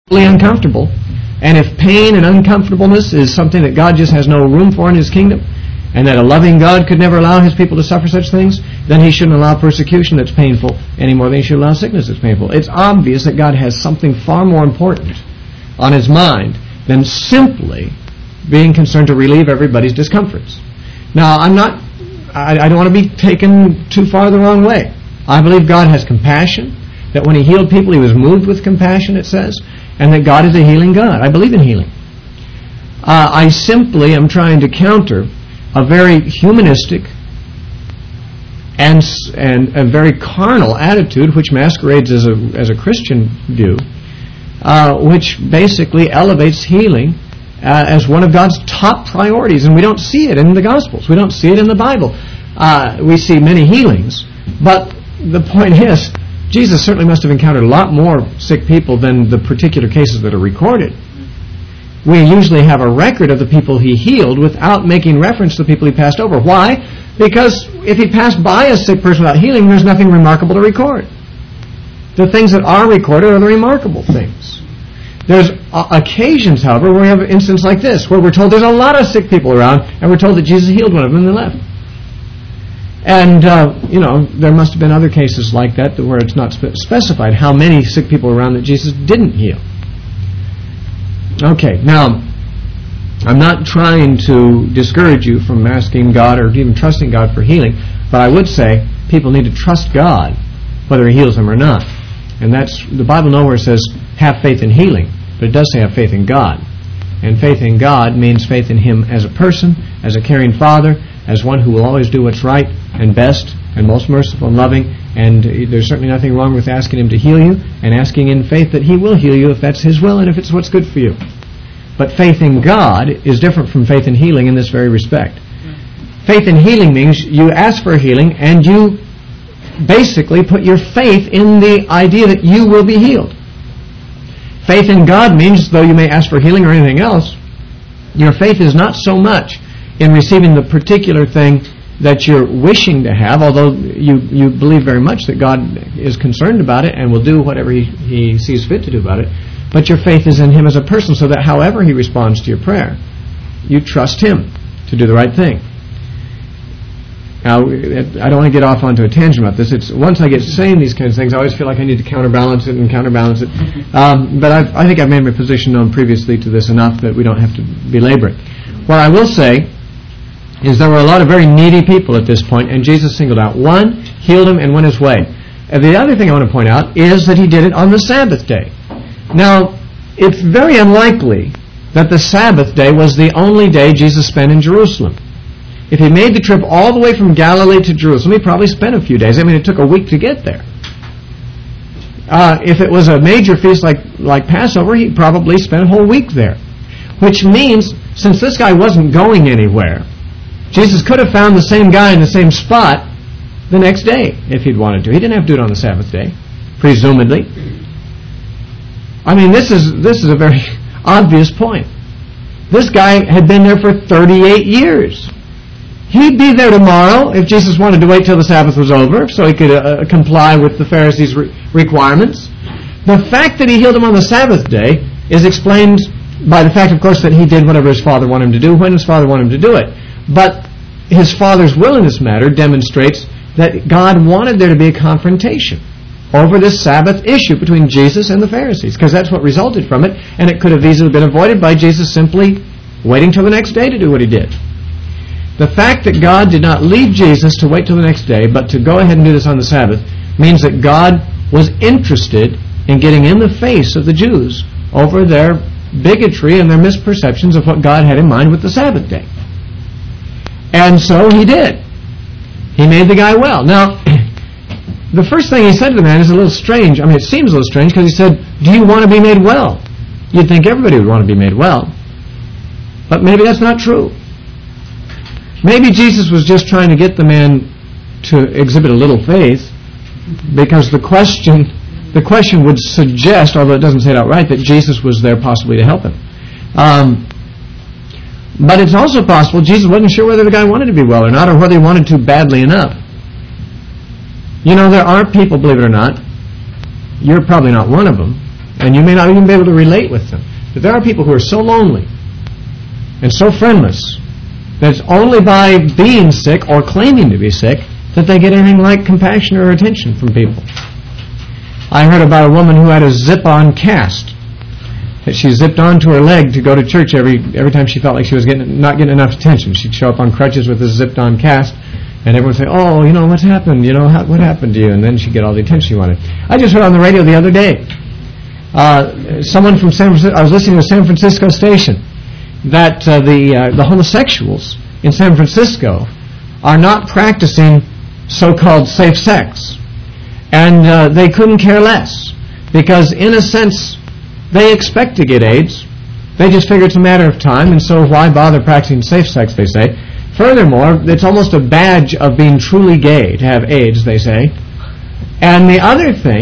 really uncomfortable. And if pain and uncomfortableness is something that God just has no room for in His kingdom, and that a loving God could never allow His people to suffer such things, then He shouldn't allow persecution that's painful any more than He should allow sickness that's painful. It's obvious that God has something far more important on His mind than simply being concerned to relieve everybody's discomforts. Now, I don't want to be taken too far the wrong way. I believe God has compassion, that when He healed people, He was moved with compassion, it says, and that God is a healing God. I believe in healing. I simply am trying to counter a very humanistic and a very carnal attitude, which masquerades as a Christian view, which basically elevates healing as one of God's top priorities. And we don't see it in the Gospels. We don't see it in the Bible. We see many healings, but the point is, Jesus certainly must have encountered a lot more sick people than the particular cases that are recorded. We usually have a record of the people He healed without making reference to the people He passed over. Why? Because if He passed by a sick person without healing, there's nothing remarkable to record. The things that are recorded are the remarkable things. There's occasions, however, where we have an instance like this, where we're told there's a lot of sick people around, and we're told that Jesus healed one of them and they left. And, there must have been other cases like that where it's not specified how many sick people around that Jesus didn't heal. Okay, now, I'm not trying to discourage you from asking God or even trusting God for healing, but I would say people need to trust God whether He heals them or not. And that's, the Bible nowhere says, have faith in healing, but it does say have faith in God. And faith in God means faith in Him as a person, as a caring Father, as one who will always do what's right and best and most merciful and loving. And there's certainly nothing wrong with asking Him to heal you and asking in faith that He will heal you if that's His will and if it's what's good for you. But faith in God is different from faith in healing in this very respect. Faith in healing means you ask for a healing and you basically put your faith in the idea that you will be healed. Faith in God means, though you may ask for healing or anything else, your faith is not so much in receiving the particular thing that you're wishing to have, although you believe very much that God is concerned about it and will do whatever He sees fit to do about it, but your faith is in Him as a person, so that however He responds to your prayer, you trust Him to do the right thing. Now, I don't want to get off onto a tangent about this. It's once I get saying these kinds of things, I always feel like I need to counterbalance it. But I think I've made my position known previously to this enough that we don't have to belabor it. What I will say is there were a lot of very needy people at this point, and Jesus singled out one, healed him, and went His way. And the other thing I want to point out is that He did it on the Sabbath day. Now, it's very unlikely that the Sabbath day was the only day Jesus spent in Jerusalem. If He made the trip all the way from Galilee to Jerusalem, He probably spent a few days. I mean, it took a week to get there. If it was a major feast like Passover, He probably spent a whole week there. Which means, since this guy wasn't going anywhere, Jesus could have found the same guy in the same spot the next day if He'd wanted to. He didn't have to do it on the Sabbath day, presumably. I mean, this is a very obvious point. This guy had been there for 38 years. He'd be there tomorrow if Jesus wanted to wait till the Sabbath was over so He could comply with the Pharisees' requirements. The fact that He healed him on the Sabbath day is explained by the fact, of course, that He did whatever His Father wanted Him to do when His Father wanted Him to do it. But His Father's will in this matter demonstrates that God wanted there to be a confrontation over this Sabbath issue between Jesus and the Pharisees, because that's what resulted from it, and it could have easily been avoided by Jesus simply waiting till the next day to do what He did. The fact that God did not leave Jesus to wait till the next day, but to go ahead and do this on the Sabbath, means that God was interested in getting in the face of the Jews over their bigotry and their misperceptions of what God had in mind with the Sabbath day. And so He did. He made the guy well. Now, the first thing He said to the man is a little strange. I mean, it seems a little strange because He said, "Do you want to be made well?" You'd think everybody would want to be made well. But maybe that's not true. Maybe Jesus was just trying to get the man to exhibit a little faith, because the question would suggest, although it doesn't say it outright, that Jesus was there possibly to help him. But it's also possible Jesus wasn't sure whether the guy wanted to be well or not, or whether he wanted to badly enough. You know, there are people, believe it or not, you're probably not one of them, and you may not even be able to relate with them, but there are people who are so lonely and so friendless that it's only by being sick or claiming to be sick that they get anything like compassion or attention from people. I heard about a woman who had a zip-on cast that she zipped onto her leg to go to church every time she felt like she was not getting enough attention. She'd show up on crutches with this zipped-on cast, and everyone would say, "Oh, what's happened? What happened to you?" And then she'd get all the attention she wanted. I just heard on the radio the other day, someone from San Francisco, I was listening to a San Francisco station, that the homosexuals in San Francisco are not practicing so-called safe sex. And they couldn't care less, because in a sense, they expect to get AIDS. They just figure it's a matter of time, and so why bother practicing safe sex, they say. Furthermore, it's almost a badge of being truly gay to have AIDS, they say. And the other thing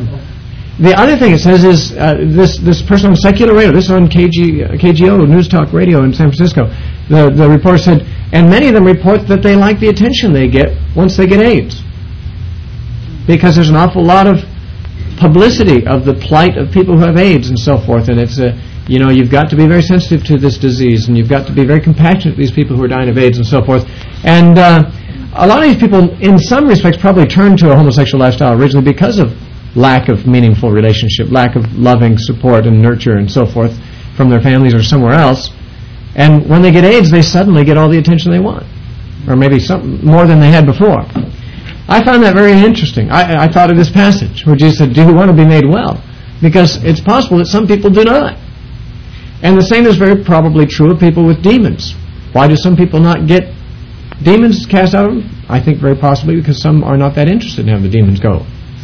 it says is, this person on secular radio, this is on KGO, News Talk Radio in San Francisco, the reporter said, and many of them report that they like the attention they get once they get AIDS. Because there's an awful lot of publicity of the plight of people who have AIDS and so forth, and it's you've got to be very sensitive to this disease, and you've got to be very compassionate to these people who are dying of AIDS and so forth. And a lot of these people, in some respects, probably turned to a homosexual lifestyle originally because of lack of meaningful relationship, lack of loving support and nurture and so forth from their families or somewhere else. And when they get AIDS, they suddenly get all the attention they want, or maybe something more than they had before. I found that very interesting. I thought of this passage where Jesus said, "Do you want to be made well?" Because it's possible that some people do not. And the same is very probably true of people with demons. Why do some people not get demons cast out of them? I think very possibly because some are not that interested in having the demons go.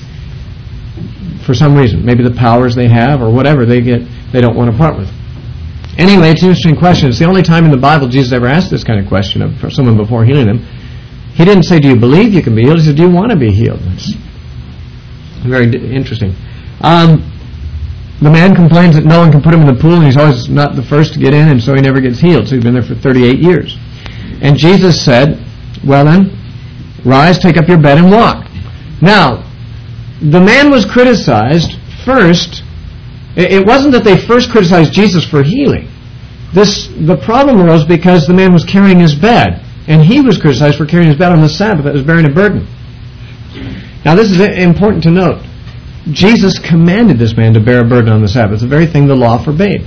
For some reason. Maybe the powers they have or whatever they don't want to part with. Anyway, it's an interesting question. It's the only time in the Bible Jesus ever asked this kind of question of someone before healing them. He didn't say, "Do you believe you can be healed?" He said, "Do you want to be healed?" It's very interesting. The man complains that no one can put him in the pool, and he's always not the first to get in, and so he never gets healed. So he's been there for 38 years. And Jesus said, "Well then, rise, take up your bed, and walk." Now, the man was criticized first. It wasn't that they first criticized Jesus for healing. The problem arose because the man was carrying his bed. And he was criticized for carrying his bed on the Sabbath that was bearing a burden. Now this is important to note. Jesus commanded this man to bear a burden on the Sabbath, the very thing the law forbade.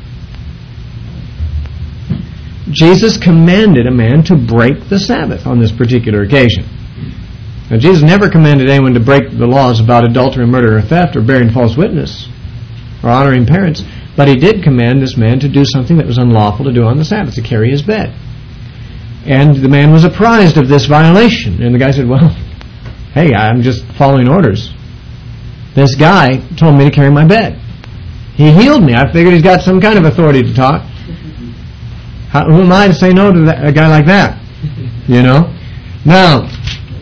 Jesus commanded a man to break the Sabbath on this particular occasion. Now Jesus never commanded anyone to break the laws about adultery, murder, or theft, or bearing false witness, or honoring parents, but he did command this man to do something that was unlawful to do on the Sabbath, to carry his bed. And the man was apprised of this violation. And the guy said, "Well, hey, I'm just following orders. This guy told me to carry my bed. He healed me. I figured he's got some kind of authority to talk. Who am I to say no to a guy like that?" Now,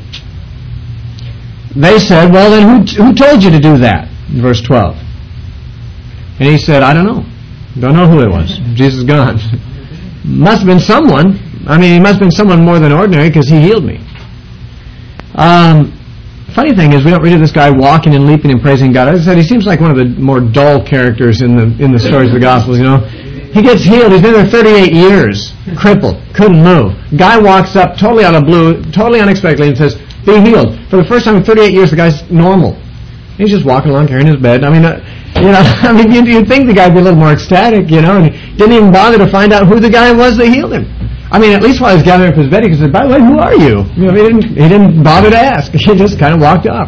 they said, "Well, then who told you to do that?" In verse 12. And he said, "I don't know. Don't know who it was. Jesus is gone." Must have been someone. He must have been someone more than ordinary because he healed me. Funny thing is, we don't read of this guy walking and leaping and praising God. As I said, he seems like one of the more dull characters in the stories of the Gospels, He gets healed. He's been there 38 years, crippled, couldn't move. Guy walks up totally out of blue, totally unexpectedly, and says, "Be healed." For the first time in 38 years, the guy's normal. He's just walking along carrying his bed. You'd think the guy'd be a little more ecstatic, and he didn't even bother to find out who the guy was that healed him. At least while he was gathering up his bed, he could say, "By the way, who are you?" He didn't bother to ask. He just kind of walked off.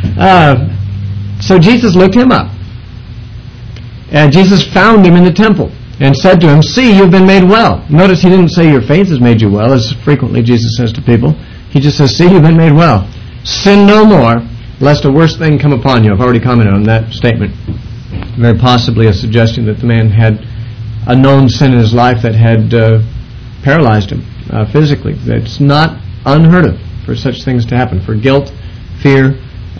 So Jesus looked him up. And Jesus found him in the temple and said to him, "See, you've been made well." Notice he didn't say, "Your faith has made you well," as frequently Jesus says to people. He just says, "See, you've been made well. Sin no more, lest a worse thing come upon you." I've already commented on that statement. Very possibly a suggestion that the man had a known sin in his life that had paralyzed him physically. It's not unheard of for such things to happen, for guilt, fear,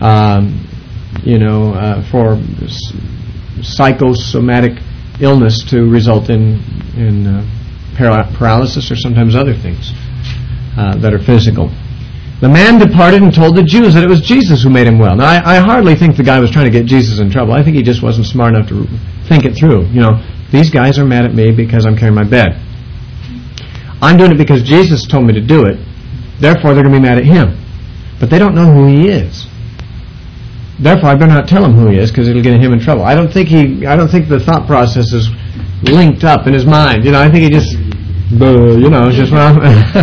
for psychosomatic illness to result in paralysis or sometimes other things that are physical. The man departed and told the Jews that it was Jesus who made him well. Now, I hardly think the guy was trying to get Jesus in trouble. I think he just wasn't smart enough to think it through. These guys are mad at me because I'm carrying my bed. I'm doing it because Jesus told me to do it. Therefore, they're going to be mad at him. But they don't know who he is. Therefore, I better not tell him who he is because it'll get him in trouble. I don't think the thought process is linked up in his mind. I think he just, it's just wrong.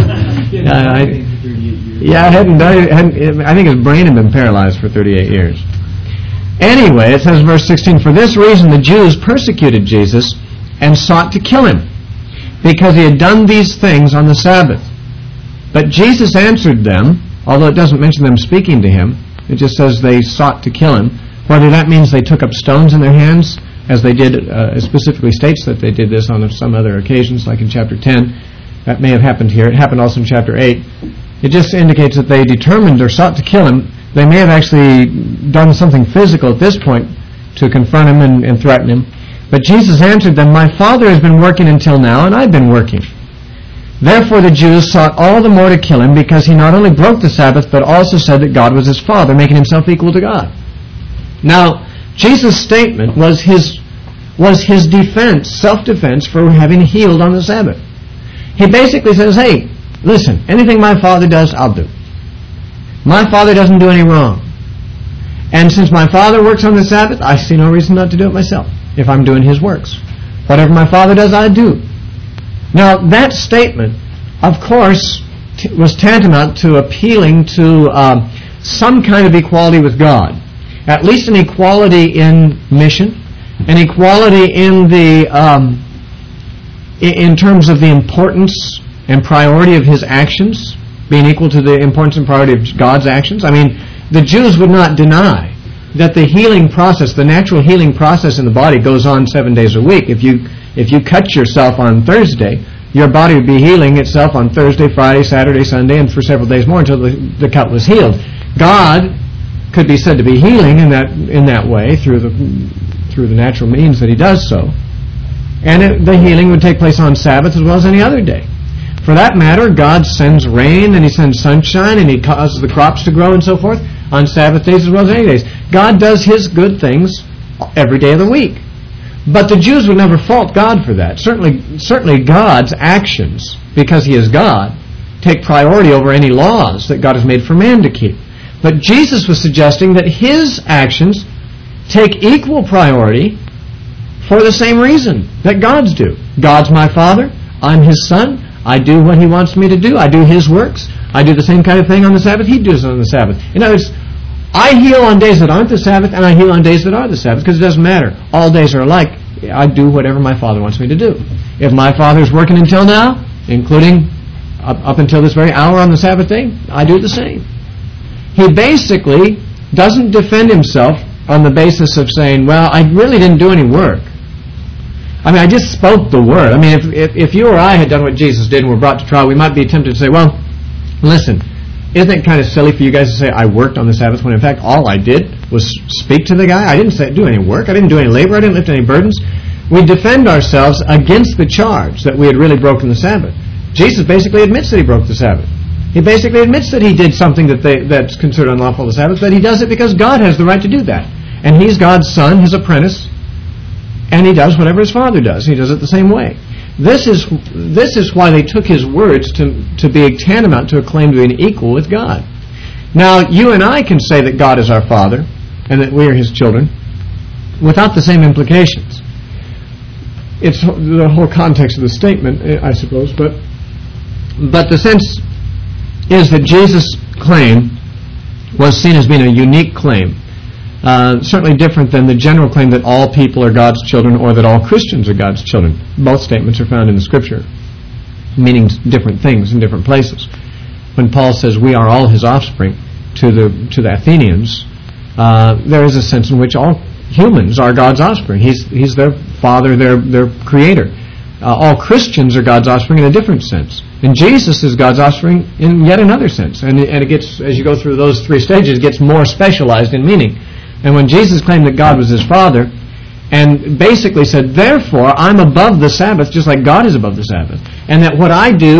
I think his brain had been paralyzed for 38 years. Anyway, it says in verse 16, "For this reason the Jews persecuted Jesus and sought to kill him, because he had done these things on the Sabbath. But Jesus answered them," although it doesn't mention them speaking to him, it just says they sought to kill him. Whether that means they took up stones in their hands, as they did, it specifically states that they did this on some other occasions, like in chapter 10. That may have happened here. It happened also in chapter 8. It just indicates that they determined or sought to kill him. They may have actually done something physical at this point to confront him and threaten him. But Jesus answered them, "My Father has been working until now, and I've been working." Therefore the Jews sought all the more to kill him, because he not only broke the Sabbath, but also said that God was his Father, making himself equal to God. Now, Jesus' statement was his defense, self-defense, for having healed on the Sabbath. He basically says, hey, listen, anything my Father does, I'll do. My Father doesn't do any wrong. And since my Father works on the Sabbath, I see no reason not to do it myself, if I'm doing his works. Whatever my Father does, I do. Now, that statement, of course, was tantamount to appealing to some kind of equality with God. At least an equality in mission, an equality in in terms of the importance and priority of his actions, being equal to the importance and priority of God's actions. I mean, the Jews would not deny that the healing process, the natural healing process in the body, goes on 7 days a week. If you cut yourself on Thursday, your body would be healing itself on Thursday, Friday, Saturday, Sunday, and for several days more until the cut was healed. God could be said to be healing in that way through the natural means that he does so. And the healing would take place on Sabbath as well as any other day. For that matter, God sends rain and he sends sunshine and he causes the crops to grow and so forth on Sabbath days as well as any days. God does his good things every day of the week. But the Jews would never fault God for that. Certainly God's actions, because he is God, take priority over any laws that God has made for man to keep. But Jesus was suggesting that his actions take equal priority for the same reason that God's do. God's my Father. I'm his Son. I do what he wants me to do. I do his works. I do the same kind of thing on the Sabbath he does on the Sabbath. In other words, I heal on days that aren't the Sabbath, and I heal on days that are the Sabbath, because it doesn't matter. All days are alike. I do whatever my Father wants me to do. If my Father's working until now, including up until this very hour on the Sabbath day, I do the same. He basically doesn't defend himself on the basis of saying, well, I really didn't do any work. I mean, I just spoke the word. I mean, if you or I had done what Jesus did and were brought to trial, we might be tempted to say, well, listen, isn't it kind of silly for you guys to say I worked on the Sabbath when in fact all I did was speak to the guy? I didn't do any work. I didn't do any labor. I didn't lift any burdens. We defend ourselves against the charge that we had really broken the Sabbath. Jesus basically admits that he broke the Sabbath. He basically admits that he did something that's considered unlawful on the Sabbath, but he does it because God has the right to do that. And he's God's son, his apprentice, and he does whatever his Father does. He does it the same way. This is why they took his words to be tantamount to a claim to being equal with God. Now, you and I can say that God is our Father and that we are his children without the same implications. It's the whole context of the statement, I suppose, but the sense is that Jesus' claim was seen as being a unique claim. Certainly different than the general claim that all people are God's children or that all Christians are God's children. Both statements are found in the Scripture, meaning different things in different places. When Paul says we are all his offspring to the Athenians, there is a sense in which all humans are God's offspring. He's their father, their creator. All Christians are God's offspring in a different sense. And Jesus is God's offspring in yet another sense. And it gets, as you go through those three stages, it gets more specialized in meaning. And when Jesus claimed that God was his Father, and basically said, therefore, I'm above the Sabbath, just like God is above the Sabbath, and that what I do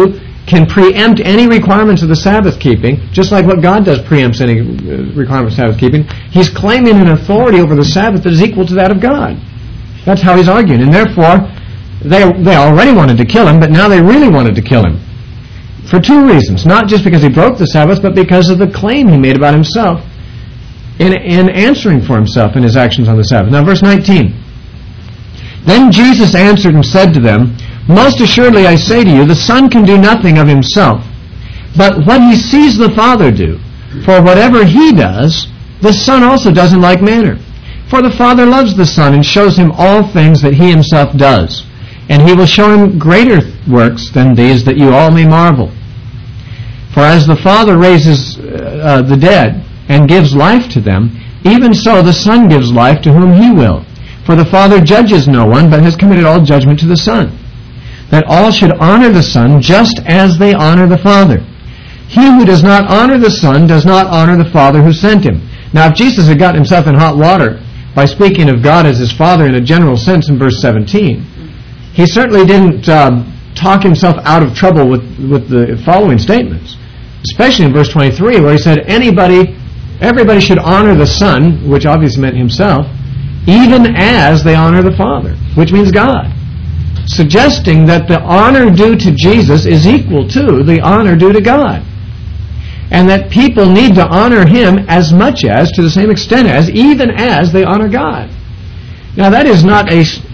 can preempt any requirements of the Sabbath keeping, just like what God does preempts any requirements of Sabbath keeping. He's claiming an authority over the Sabbath that is equal to that of God. That's how he's arguing. And therefore, they already wanted to kill him, but now they really wanted to kill him. For two reasons. Not just because he broke the Sabbath, but because of the claim he made about himself in answering for himself in his actions on the Sabbath. Now, verse 19. Then Jesus answered and said to them, Most assuredly I say to you, the Son can do nothing of himself, but what he sees the Father do. For whatever he does, the Son also does in like manner. For the Father loves the Son and shows him all things that he himself does. And he will show him greater works than these, that you all may marvel. For as the Father raises the dead and gives life to them, even so the Son gives life to whom he will. For the Father judges no one, but has committed all judgment to the Son, that all should honor the Son just as they honor the Father. He who does not honor the Son does not honor the Father who sent him. Now, if Jesus had gotten himself in hot water by speaking of God as his Father in a general sense in verse 17, he certainly didn't talk himself out of trouble with the following statements, especially in verse 23, where he said, everybody should honor the Son, which obviously meant himself, even as they honor the Father, which means God, suggesting that the honor due to Jesus is equal to the honor due to God, and that people need to honor him as much as, to the same extent as, even as they honor God. Now that is not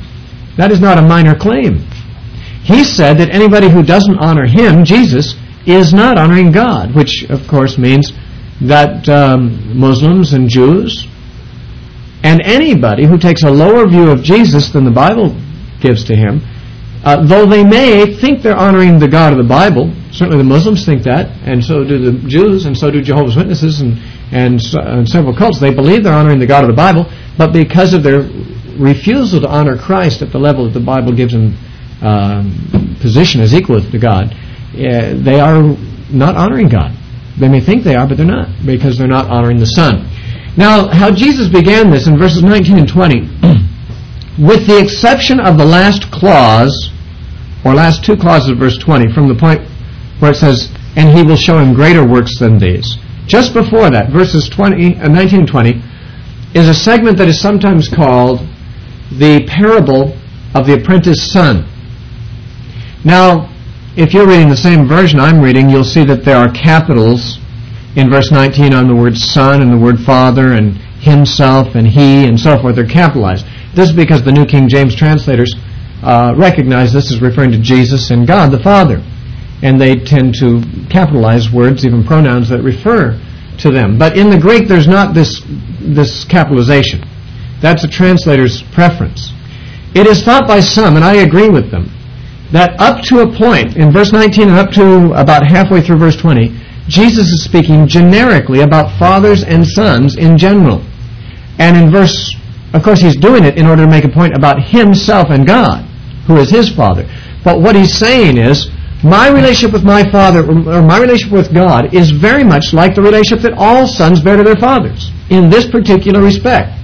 a minor claim. He said that anybody who doesn't honor him, Jesus, is not honoring God, which of course means that Muslims and Jews and anybody who takes a lower view of Jesus than the Bible gives to him, though they may think they're honoring the God of the Bible, certainly the Muslims think that, and so do the Jews, and so do Jehovah's Witnesses and several cults. They believe they're honoring the God of the Bible, but because of their refusal to honor Christ at the level that the Bible gives them position as equal to God, they are not honoring God. They may think they are, but they're not, because they're not honoring the Son. Now, how Jesus began this in verses 19 and 20, with the exception of the last clause, or last two clauses of verse 20, from the point where it says, and he will show him greater works than these. Just before that, verses 19 and 20, is a segment that is sometimes called the parable of the apprentice son. Now, if you're reading the same version I'm reading, you'll see that there are capitals in verse 19 on the word son and the word father and himself and he and so forth. They're capitalized. This is because the New King James translators recognize this as referring to Jesus and God the Father. And they tend to capitalize words, even pronouns that refer to them. But in the Greek, there's not this capitalization. That's a translator's preference. It is thought by some, and I agree with them, that up to a point, in verse 19 and up to about halfway through verse 20, Jesus is speaking generically about fathers and sons in general. And in verse, of course, he's doing it in order to make a point about himself and God, who is his Father. But what he's saying is, my relationship with my Father, or my relationship with God, is very much like the relationship that all sons bear to their fathers, in this particular respect.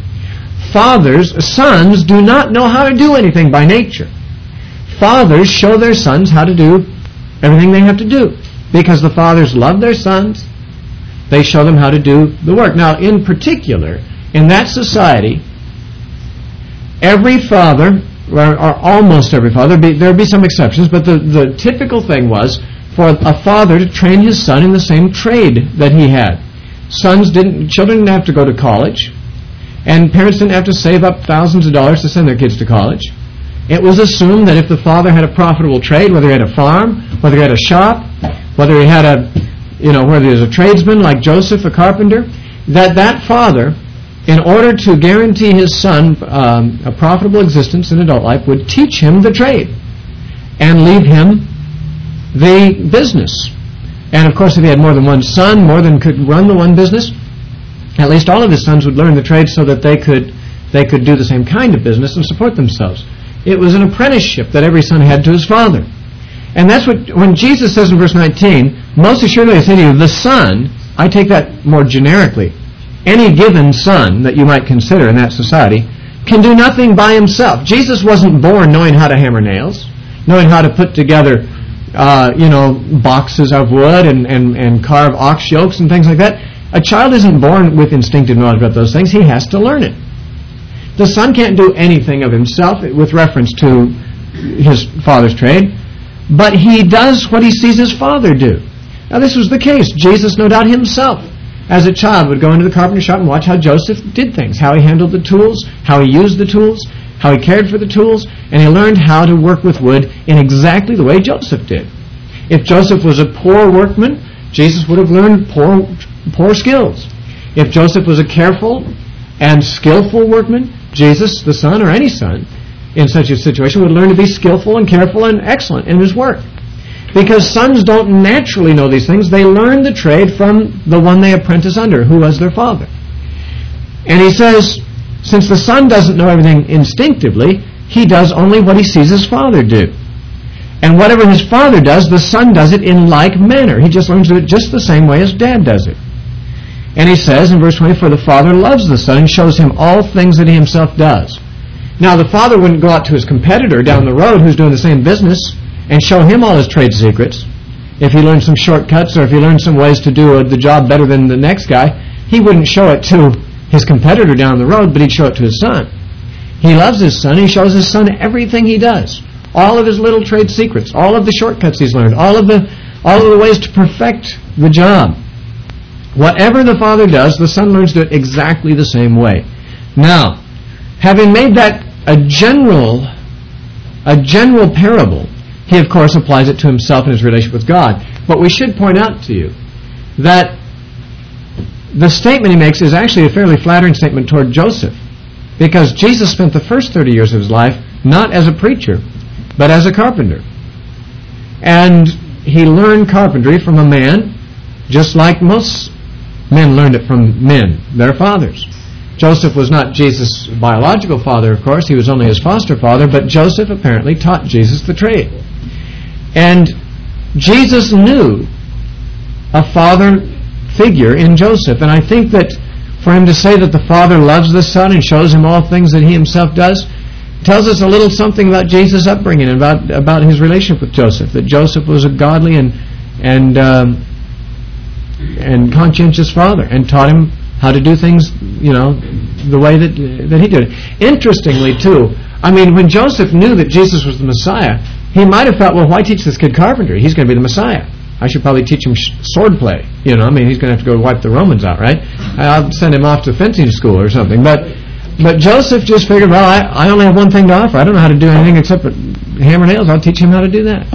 Sons do not know how to do anything by nature. Fathers show their sons how to do everything they have to do. Because the fathers love their sons, they show them how to do the work. Now, in particular, in that society, every father, or almost every father, there would be some exceptions, but the typical thing was for a father to train his son in the same trade that he had. Children didn't have to go to college, and parents didn't have to save up thousands of dollars to send their kids to college. It was assumed that if the father had a profitable trade, whether he had a farm, whether he had a shop, whether he had whether he was a tradesman like Joseph, a carpenter, that father, in order to guarantee his son a profitable existence in adult life, would teach him the trade and leave him the business. And of course, if he had more than one son, more than could run the one business, at least all of his sons would learn the trade so that they could do the same kind of business and support themselves. It was an apprenticeship that every son had to his father. And that's when Jesus says in verse 19, most assuredly I say to you, the son, I take that more generically, any given son that you might consider in that society, can do nothing by himself. Jesus wasn't born knowing how to hammer nails, knowing how to put together boxes of wood and carve ox yokes and things like that. A child isn't born with instinctive knowledge about those things. He has to learn it. The son can't do anything of himself with reference to his father's trade, but he does what he sees his father do. Now, this was the case. Jesus, no doubt himself, as a child, would go into the carpenter shop and watch how Joseph did things, how he handled the tools, how he used the tools, how he cared for the tools, and he learned how to work with wood in exactly the way Joseph did. If Joseph was a poor workman, Jesus would have learned poor skills. If Joseph was a careful and skillful workman, Jesus, the son, or any son, in such a situation, would learn to be skillful and careful and excellent in his work. Because sons don't naturally know these things. They learn the trade from the one they apprentice under, who was their father. And he says, since the son doesn't know everything instinctively, he does only what he sees his father do. And whatever his father does, the son does it in like manner. He just learns to do it just the same way as dad does it. And he says in verse 20, for the father loves the son and shows him all things that he himself does. Now, the father wouldn't go out to his competitor down the road who's doing the same business and show him all his trade secrets. If he learned some shortcuts or if he learned some ways to do the job better than the next guy, he wouldn't show it to his competitor down the road, but he'd show it to his son. He loves his son. He shows his son everything he does. All of his little trade secrets, all of the shortcuts he's learned, all of the ways to perfect the job. Whatever the father does, the son learns to do it exactly the same way. Now, having made that a general parable, he of course applies it to himself and his relationship with God. But we should point out to you that the statement he makes is actually a fairly flattering statement toward Joseph, because Jesus spent the first 30 years of his life not as a preacher, but as a carpenter. And he learned carpentry from a man just like most men learned it from men, their fathers. Joseph was not Jesus' biological father, of course. He was only his foster father, but Joseph apparently taught Jesus the trade. And Jesus knew a father figure in Joseph. And I think that for him to say that the father loves the son and shows him all things that he himself does tells us a little something about Jesus' upbringing and about his relationship with Joseph. That Joseph was a godly and conscientious father and taught him how to do things, the way that he did it. Interestingly, too, when Joseph knew that Jesus was the Messiah, he might have thought, well, why teach this kid carpentry? He's going to be the Messiah. I should probably teach him sword play. He's going to have to go wipe the Romans out, right? I'll send him off to fencing school or something. But Joseph just figured, well, I only have one thing to offer. I don't know how to do anything except hammer nails. I'll teach him how to do that,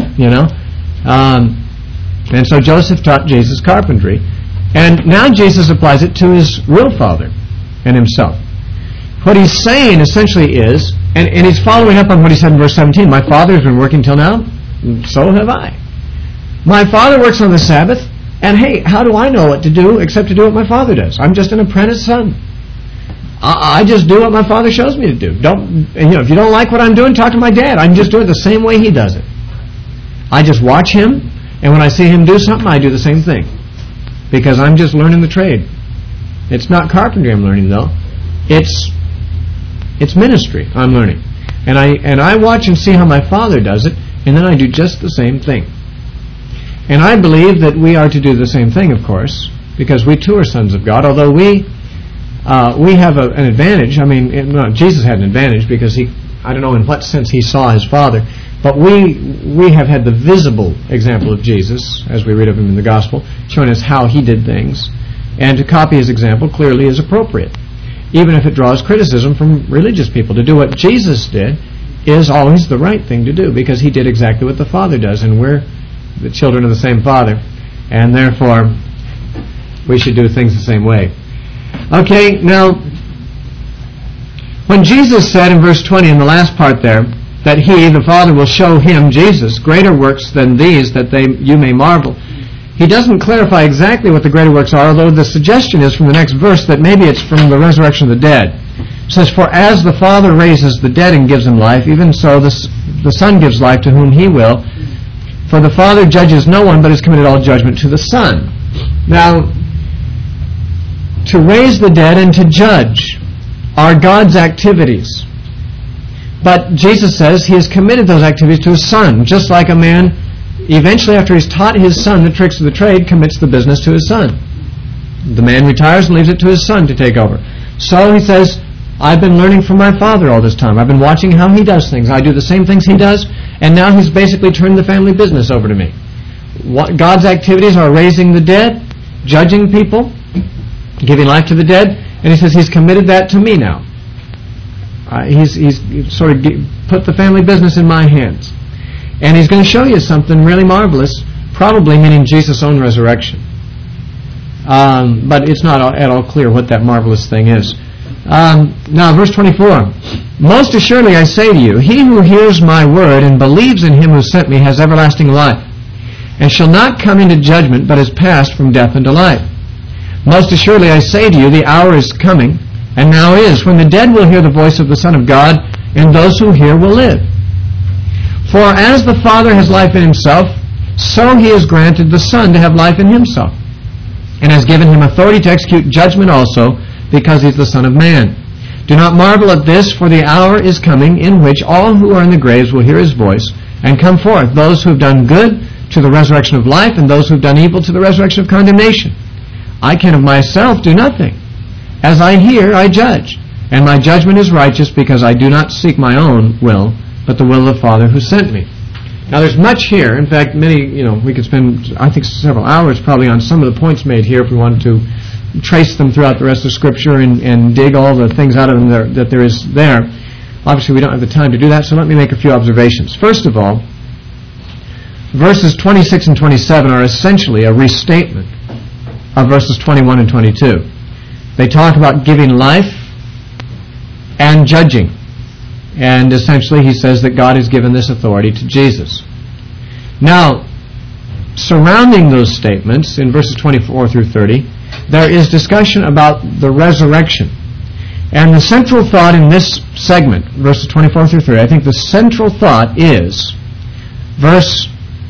And so Joseph taught Jesus carpentry. And now Jesus applies it to his real father and himself. What he's saying essentially is, and he's following up on what he said in verse 17, my father has been working till now, and so have I. My father works on the Sabbath, and hey, how do I know what to do except to do what my father does? I'm just an apprentice son. I just do what my father shows me to do. If you don't like what I'm doing, talk to my dad. I can just do it the same way he does it. I just watch him, and when I see him do something, I do the same thing. Because I'm just learning the trade. It's not carpentry I'm learning, though. It's ministry I'm learning. And I watch and see how my father does it, and then I do just the same thing. And I believe that we are to do the same thing, of course, because we too are sons of God, although we have an advantage. Jesus had an advantage because I don't know in what sense he saw his father, but we have had the visible example of Jesus, as we read of him in the Gospel, showing us how he did things. And to copy his example clearly is appropriate, even if it draws criticism from religious people. To do what Jesus did is always the right thing to do, because he did exactly what the Father does, and we're the children of the same Father, and therefore we should do things the same way. Okay, now, when Jesus said in verse 20, in the last part there, that he, the Father, will show him, Jesus, greater works than these, that you may marvel, he doesn't clarify exactly what the greater works are, although the suggestion is from the next verse that maybe it's from the resurrection of the dead. It says, for as the Father raises the dead and gives them life, even so the Son gives life to whom he will. For the Father judges no one, but has committed all judgment to the Son. Now, to raise the dead and to judge are God's activities. But Jesus says he has committed those activities to his Son, just like a man eventually, after he's taught his son the tricks of the trade, commits the business to his son. The man retires and leaves it to his son to take over. So he says, I've been learning from my father all this time. I've been watching how he does things. I do the same things he does, and now he's basically turned the family business over to me. God's activities are raising the dead, judging people, giving life to the dead, and he says he's committed that to me now. He's sort of put the family business in my hands. And he's going to show you something really marvelous, probably meaning Jesus' own resurrection. But it's not at all clear what that marvelous thing is. Now, verse 24. Most assuredly I say to you, he who hears my word and believes in him who sent me has everlasting life, and shall not come into judgment, but is passed from death into life. Most assuredly I say to you, the hour is coming, and now is, when the dead will hear the voice of the Son of God, and those who hear will live. For as the Father has life in himself, so he has granted the Son to have life in himself, and has given him authority to execute judgment also, because he is the Son of Man. Do not marvel at this, for the hour is coming in which all who are in the graves will hear his voice, and come forth, those who have done good to the resurrection of life, and those who have done evil to the resurrection of condemnation. I can of myself do nothing. As I hear, I judge, and my judgment is righteous, because I do not seek my own will, but the will of the Father who sent me. Now there's much here. In fact, we could spend, I think, several hours probably on some of the points made here if we wanted to trace them throughout the rest of Scripture and dig all the things out of them that there is there. Obviously, we don't have the time to do that, so let me make a few observations. First of all, verses 26 and 27 are essentially a restatement of verses 21 and 22. They talk about giving life and judging. And essentially he says that God has given this authority to Jesus. Now, surrounding those statements, in verses 24 through 30, there is discussion about the resurrection. And the central thought in this segment, verses 24 through 30, I think the central thought is verse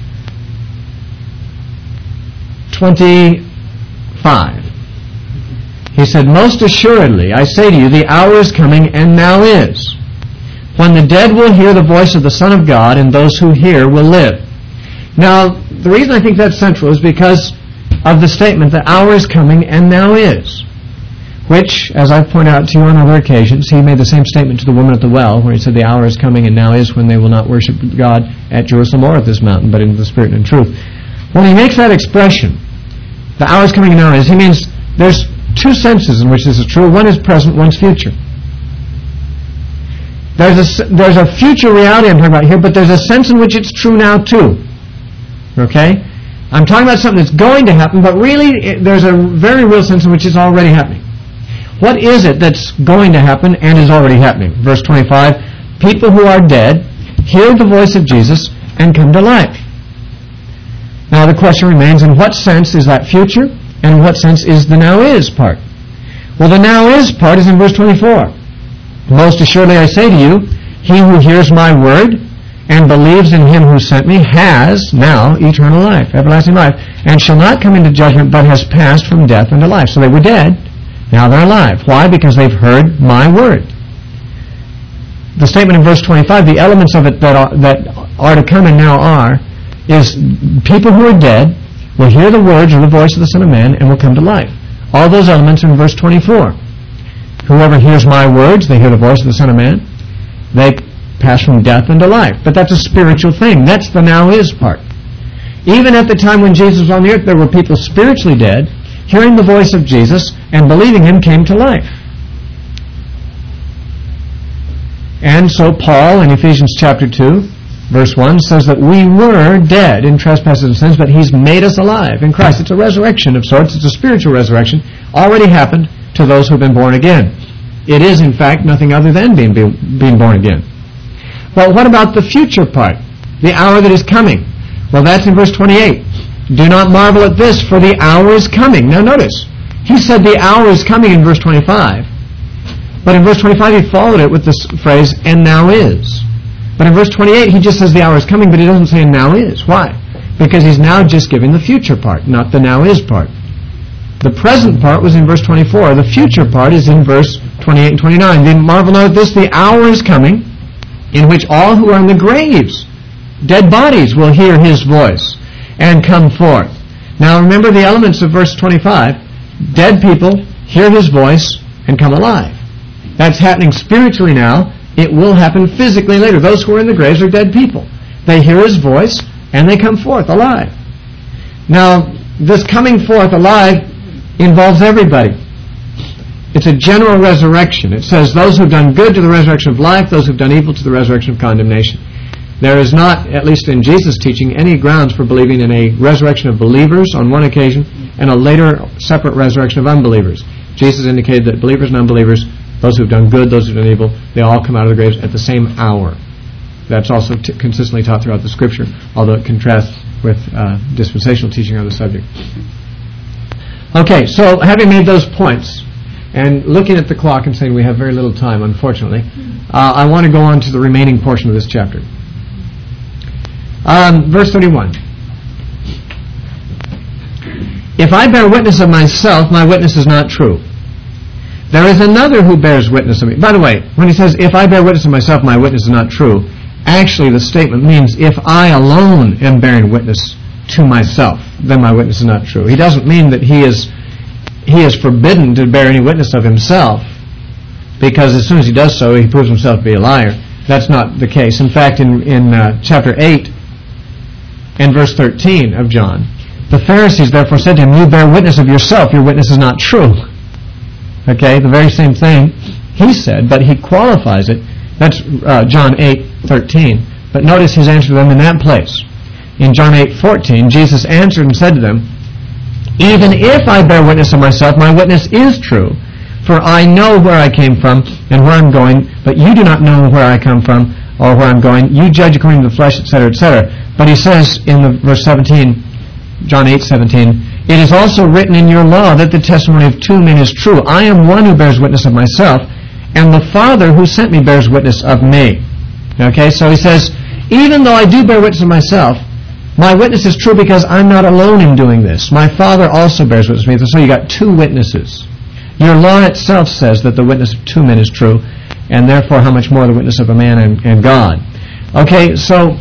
25. He said, most assuredly, I say to you, the hour is coming, and now is, when the dead will hear the voice of the Son of God, and those who hear will live. Now, the reason I think that's central is because of the statement, the hour is coming, and now is, which, as I've pointed out to you on other occasions, he made the same statement to the woman at the well, where he said, the hour is coming, and now is, when they will not worship God at Jerusalem or at this mountain, but in the Spirit and in truth. When he makes that expression, the hour is coming, and now is, he means there's two senses in which this is true. One is present, one's future. There's a future reality I'm talking about here, but there's a sense in which it's true now too. Okay? I'm talking about something that's going to happen, but really there's a very real sense in which it's already happening. What is it that's going to happen and is already happening? Verse 25, people who are dead hear the voice of Jesus and come to life. Now the question remains, in what sense is that future, and in what sense is the now is part? Well, the now is part is in verse 24. Most assuredly I say to you, he who hears my word and believes in him who sent me has now eternal life, everlasting life, and shall not come into judgment, but has passed from death into life. So they were dead, now they're alive. Why? Because they've heard my word. The statement in verse 25, the elements of it that are to come and now are, is people who are dead will hear the words or the voice of the Son of Man and will come to life. All those elements are in verse 24. Whoever hears my words, they hear the voice of the Son of Man, they pass from death into life. But that's a spiritual thing. That's the now is part. Even at the time when Jesus was on the earth, there were people spiritually dead, hearing the voice of Jesus and believing him came to life. And so Paul in Ephesians chapter 2, verse 1 says that we were dead in trespasses and sins, but he's made us alive in Christ. It's a resurrection of sorts. It's a spiritual resurrection. Already happened to those who have been born again. It is, in fact, nothing other than being born again. But what about the future part? The hour that is coming. Well, that's in verse 28. Do not marvel at this, for the hour is coming. Now notice, he said the hour is coming in verse 25. But in verse 25 he followed it with this phrase, and now is. But in verse 28 he just says the hour is coming, but he doesn't say now is. Why? Because he's now just giving the future part, not the now is part. The present part was in verse 24. The future part is in verse 28 and 29. Then marvel not at this, the hour is coming in which all who are in the graves Dead bodies will hear his voice and come forth. Now remember the elements of verse 25. Dead people hear his voice and come alive. That's happening spiritually now. It will happen physically later. Those who are in the graves are dead people. They hear his voice and they come forth alive. Now, this coming forth alive involves everybody. It's a general resurrection. It says those who have done good to the resurrection of life, those who have done evil to the resurrection of condemnation. There is not, at least in Jesus' teaching, any grounds for believing in a resurrection of believers on one occasion and a later separate resurrection of unbelievers. Jesus indicated that believers and unbelievers, those who have done good, those who have done evil, they all come out of the graves at the same hour. That's also consistently taught throughout the Scripture, although it contrasts with dispensational teaching on the subject. Okay, so having made those points, and looking at the clock and saying we have very little time, unfortunately, I want to go on to the remaining portion of this chapter. Verse 31. If I bear witness of myself, my witness is not true. There is another who bears witness of me. By the way, when he says, if I bear witness of myself, my witness is not true, actually the statement means, if I alone am bearing witness to myself, then my witness is not true. He doesn't mean that he is forbidden to bear any witness of himself, because as soon as he does so, he proves himself to be a liar. That's not the case. In fact, in chapter 8 and verse 13 of John, the Pharisees therefore said to him, you bear witness of yourself, your witness is not true. Okay, the very same thing he said, but he qualifies it. That's John 8:13. But notice his answer to them in that place. In John 8:14, Jesus answered and said to them, even if I bear witness of myself, my witness is true. For I know where I came from and where I'm going, but you do not know where I come from or where I'm going. You judge according to the flesh, etc., etc. But he says in verse 17, John 8:17, it is also written in your law that the testimony of two men is true. I am one who bears witness of myself, and the Father who sent me bears witness of me. Okay, so he says, even though I do bear witness of myself, my witness is true because I'm not alone in doing this. My Father also bears witness of me. So you got two witnesses. Your law itself says that the witness of two men is true, and therefore how much more the witness of a man and God. Okay, so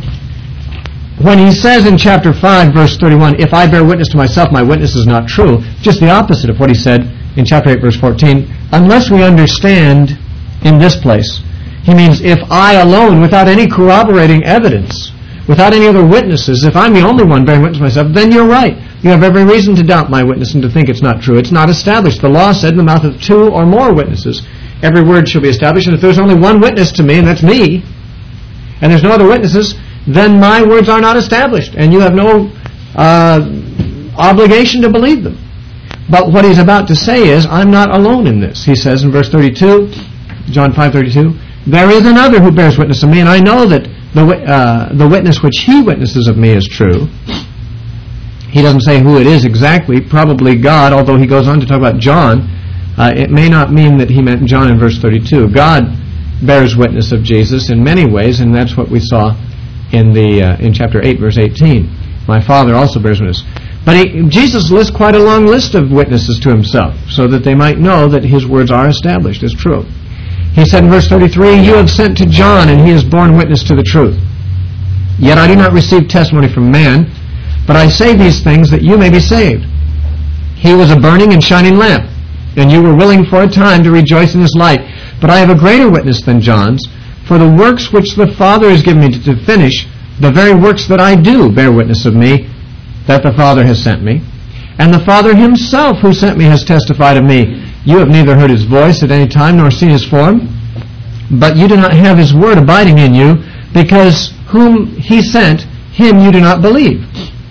when he says in chapter 5, verse 31, if I bear witness to myself, my witness is not true, just the opposite of what he said in chapter 8, verse 14, unless we understand in this place, he means if I alone, without any corroborating evidence, without any other witnesses, if I'm the only one bearing witness to myself, then you're right. You have every reason to doubt my witness and to think it's not true. It's not established. The law said in the mouth of two or more witnesses, every word shall be established. And if there's only one witness to me, and that's me, and there's no other witnesses, then my words are not established, and you have no obligation to believe them. But what he's about to say is, I'm not alone in this. He says in verse 32, John 5:32, there is another who bears witness of me, and I know that the witness which he witnesses of me is true. He doesn't say who it is exactly, probably God, although he goes on to talk about John. It may not mean that he meant John in verse 32. God bears witness of Jesus in many ways, and that's what we saw in chapter 8, verse 18. My Father also bears witness. But Jesus lists quite a long list of witnesses to himself, so that they might know that his words are established as true. He said in verse 33, you have sent to John, and he has borne witness to the truth. Yet I do not receive testimony from man, but I say these things that you may be saved. He was a burning and shining lamp, and you were willing for a time to rejoice in his light. But I have a greater witness than John's, for the works which the Father has given me to finish, the very works that I do bear witness of me, that the Father has sent me. And the Father himself who sent me has testified of me. You have neither heard his voice at any time nor seen his form, but you do not have his word abiding in you, because whom he sent, him you do not believe.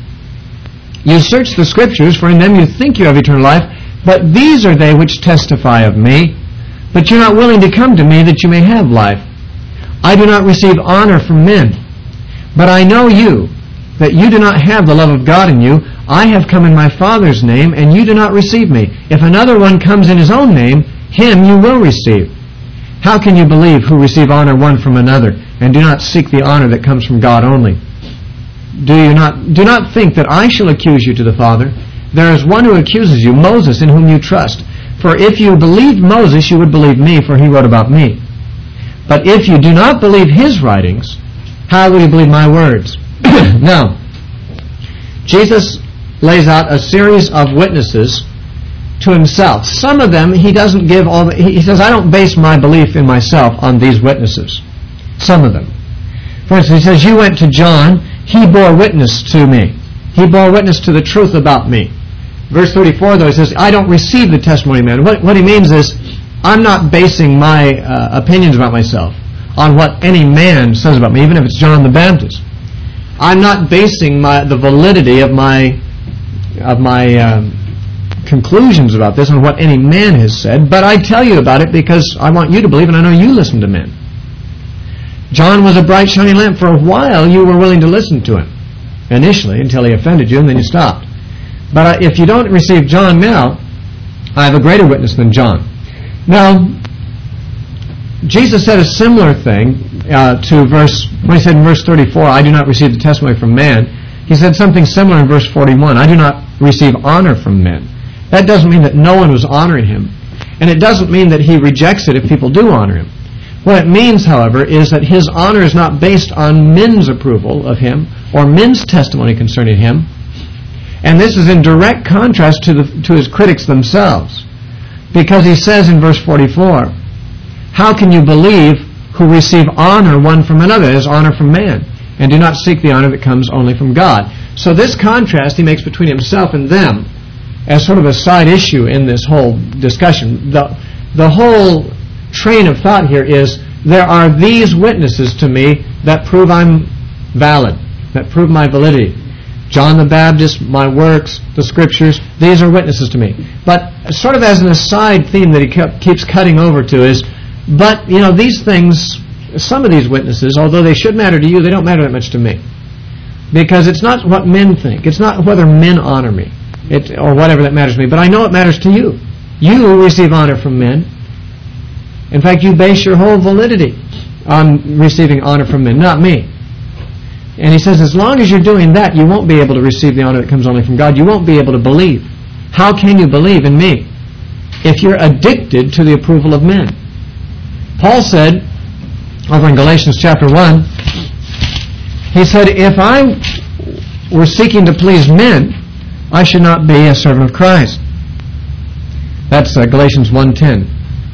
You search the Scriptures, for in them you think you have eternal life, but these are they which testify of me. But you're not willing to come to me that you may have life. I do not receive honor from men, but I know you, that you do not have the love of God in you. I have come in my Father's name, and you do not receive me. If another one comes in his own name, him you will receive. How can you believe who receive honor one from another, and do not seek the honor that comes from God only? Do not think that I shall accuse you to the Father. There is one who accuses you, Moses, in whom you trust. For if you believed Moses, you would believe me, for he wrote about me. But if you do not believe his writings, how will you believe my words? Now, Jesus lays out a series of witnesses to himself. Some of them he doesn't give all the... He says, I don't base my belief in myself on these witnesses. Some of them. For instance, he says, you went to John, he bore witness to me. He bore witness to the truth about me. Verse 34, though, he says, I don't receive the testimony of man. What he means is, I'm not basing my opinions about myself on what any man says about me, even if it's John the Baptist. I'm not basing the validity of my conclusions about this on what any man has said, but I tell you about it because I want you to believe, and I know you listen to men. John was a bright, shining lamp. For a while, you were willing to listen to him, initially, until he offended you, and then you stopped. But if you don't receive John now, I have a greater witness than John. Now, Jesus said a similar thing when he said in verse 34, I do not receive the testimony from man. He said something similar in verse 41, I do not receive honor from men. That doesn't mean that no one was honoring him. And it doesn't mean that he rejects it if people do honor him. What it means, however, is that his honor is not based on men's approval of him or men's testimony concerning him. And this is in direct contrast to his critics themselves. Because he says in verse 44, how can you believe who receive honor one from another, as honor from man, and do not seek the honor that comes only from God? So this contrast he makes between himself and them as sort of a side issue in this whole discussion. The whole train of thought here is, there are these witnesses to me that prove I'm valid, that prove my validity. John the Baptist, my works, the Scriptures, these are witnesses to me. But sort of as an aside theme that he keeps cutting over to is, but, these things, some of these witnesses, although they should matter to you, they don't matter that much to me. Because it's not what men think. It's not whether men honor me, or whatever that matters to me. But I know it matters to you. You receive honor from men. In fact, you base your whole validity on receiving honor from men, not me. And he says, as long as you're doing that, you won't be able to receive the honor that comes only from God. You won't be able to believe. How can you believe in me if you're addicted to the approval of men? Paul said, over in Galatians chapter 1, he said, if I were seeking to please men, I should not be a servant of Christ. That's Galatians 1:10.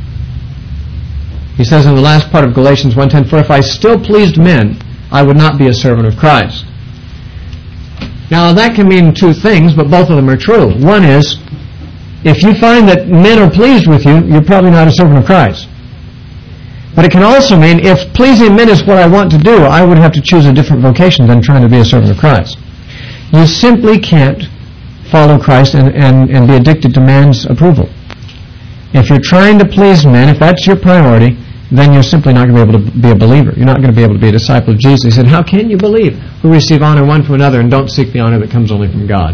He says in the last part of Galatians 1:10, for if I still pleased men, I would not be a servant of Christ. Now that can mean two things, but both of them are true. One is, if you find that men are pleased with you, you're probably not a servant of Christ. But it can also mean, if pleasing men is what I want to do, I would have to choose a different vocation than trying to be a servant of Christ. You simply can't follow Christ and be addicted to man's approval. If you're trying to please men, if that's your priority, then you're simply not going to be able to be a believer. You're not going to be able to be a disciple of Jesus. He said, how can you believe who receive honor one from another and don't seek the honor that comes only from God?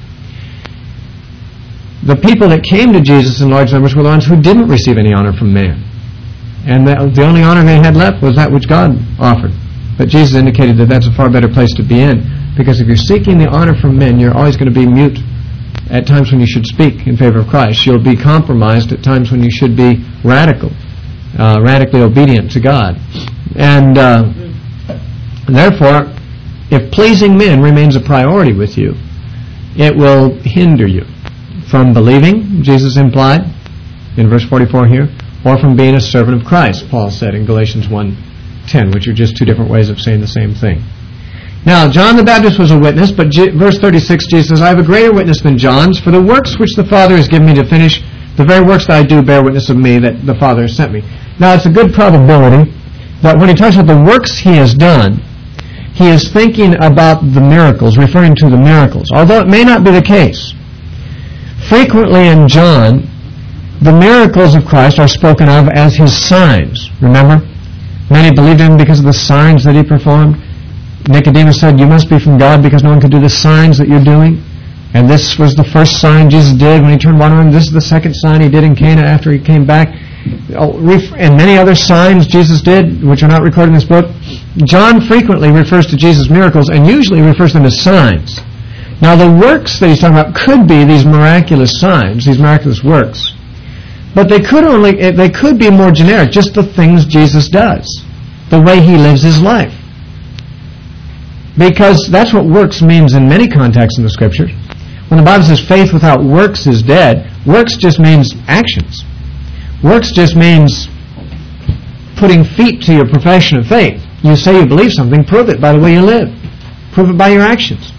The people that came to Jesus in large numbers were the ones who didn't receive any honor from man. And the only honor they had left was that which God offered. But Jesus indicated that that's a far better place to be in, because if you're seeking the honor from men, you're always going to be mute at times when you should speak in favor of Christ. You'll be compromised at times when you should be radically obedient to God. And therefore, if pleasing men remains a priority with you, it will hinder you from believing, Jesus implied in verse 44 here, or from being a servant of Christ, Paul said in Galatians 1:10, which are just two different ways of saying the same thing. Now, John the Baptist was a witness, but verse 36, Jesus says, I have a greater witness than John's, for the works which the Father has given me to finish, the very works that I do bear witness of me, that the Father has sent me. Now, it's a good probability that when he talks about the works he has done, he is thinking about the miracles, referring to the miracles, although it may not be the case. Frequently in John, the miracles of Christ are spoken of as his signs. Remember? Many believed in him because of the signs that he performed. Nicodemus said, you must be from God because no one could do the signs that you're doing. And this was the first sign Jesus did when he turned water on. This is the second sign he did in Cana after he came back. And many other signs Jesus did, which are not recorded in this book. John frequently refers to Jesus' miracles and usually refers to them as signs. Now the works that he's talking about could be these miraculous signs, these miraculous works. But they could be more generic, just the things Jesus does, the way he lives his life. Because that's what works means in many contexts in the Scriptures. When the Bible says faith without works is dead, works just means actions. Works just means putting feet to your profession of faith. You say you believe something, prove it by the way you live. Prove it by your actions.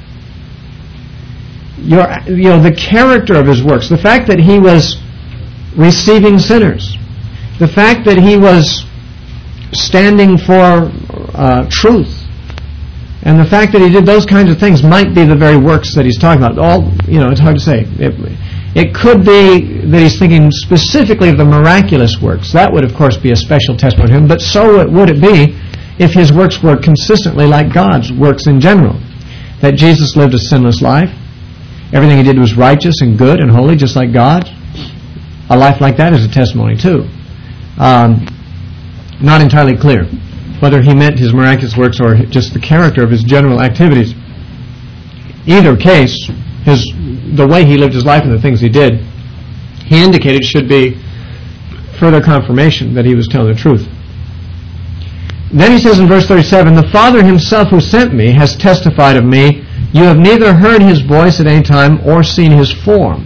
The character of his works, the fact that he was receiving sinners, the fact that he was standing for truth, and the fact that he did those kinds of things might be the very works that he's talking about. It's hard to say. It could be that he's thinking specifically of the miraculous works. That would, of course, be a special testimony to him, but so would it be if his works were consistently like God's works in general. That Jesus lived a sinless life. Everything he did was righteous and good and holy, just like God. A life like that is a testimony, too. Not entirely clear whether he meant his miraculous works or just the character of his general activities. Either case, the way he lived his life and the things he did, he indicated should be further confirmation that he was telling the truth. Then he says in verse 37, "The Father himself who sent me has testified of me. You have neither heard his voice at any time or seen his form."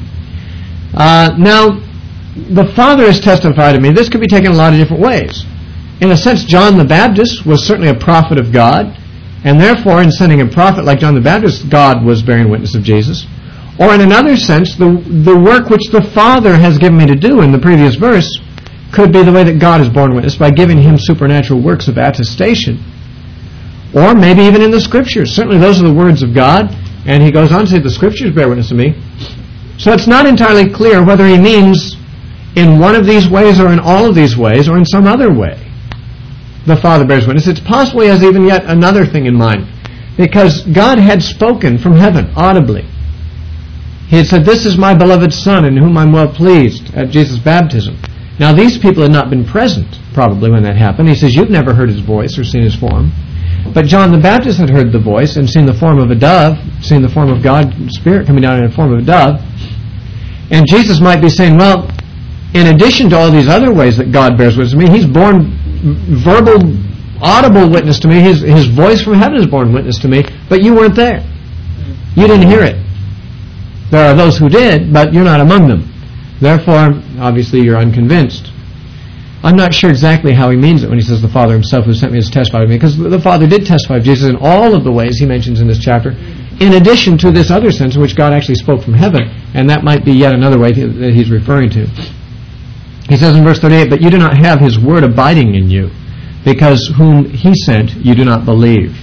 Now, the Father has testified of me. This could be taken a lot of different ways. In a sense, John the Baptist was certainly a prophet of God, and therefore, in sending a prophet like John the Baptist, God was bearing witness of Jesus. Or in another sense, the work which the Father has given me to do in the previous verse could be the way that God has borne witness by giving him supernatural works of attestation. Or maybe even in the Scriptures. Certainly those are the words of God, and he goes on to say, the Scriptures bear witness of me. So it's not entirely clear whether he means in one of these ways or in all of these ways or in some other way the Father bears witness. It's possible he has even yet another thing in mind, because God had spoken from heaven audibly. He had said, "This is my beloved Son in whom I'm well pleased," at Jesus' baptism. Now these people had not been present probably when that happened. He says, "You've never heard his voice or seen his form." But John the Baptist had heard the voice and seen the form of a dove, seen the form of God, Spirit coming down in the form of a dove. And Jesus might be saying, well, in addition to all these other ways that God bears witness to me, he's borne verbal, audible witness to me. His voice from heaven has borne witness to me, but you weren't there. You didn't hear it. There are those who did, but you're not among them. Therefore, obviously, you're unconvinced. I'm not sure exactly how he means it when he says the Father himself who sent me has testified of me, because the Father did testify of Jesus in all of the ways he mentions in this chapter, in addition to this other sense in which God actually spoke from heaven, and that might be yet another way that he's referring to. He says in verse 38, "But you do not have his word abiding in you, because whom he sent you do not believe."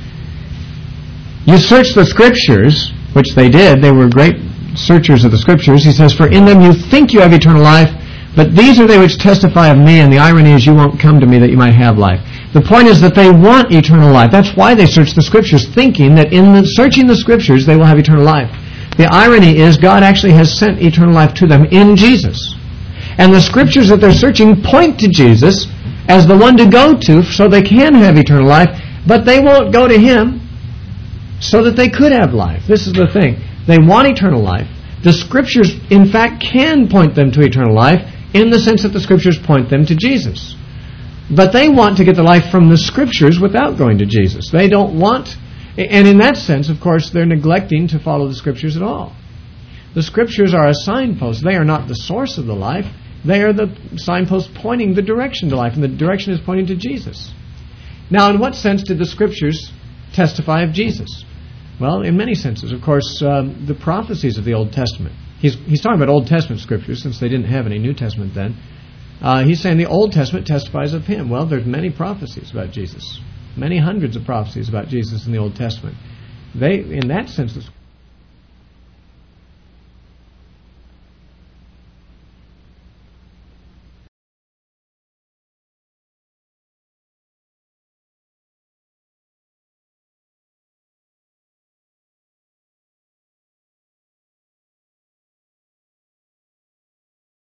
You search the Scriptures, which they did. They were great searchers of the Scriptures. He says, "For in them you think you have eternal life, but these are they which testify of me, and the irony is you won't come to me that you might have life." The point is that they want eternal life. That's why they search the Scriptures, thinking that in searching the Scriptures they will have eternal life. The irony is God actually has sent eternal life to them in Jesus. And the Scriptures that they're searching point to Jesus as the one to go to so they can have eternal life, but they won't go to him so that they could have life. This is the thing. They want eternal life. The Scriptures, in fact, can point them to eternal life in the sense that the Scriptures point them to Jesus. But they want to get the life from the Scriptures without going to Jesus. They don't want, and in that sense, of course, they're neglecting to follow the Scriptures at all. The Scriptures are a signpost. They are not the source of the life. They are the signpost pointing the direction to life, and the direction is pointing to Jesus. Now, in what sense did the Scriptures testify of Jesus? Well, in many senses. Of course, the prophecies of the Old Testament. He's talking about Old Testament Scriptures, since they didn't have any New Testament then. He's saying the Old Testament testifies of him. Well, there's many prophecies about Jesus. Many hundreds of prophecies about Jesus in the Old Testament. In that sense,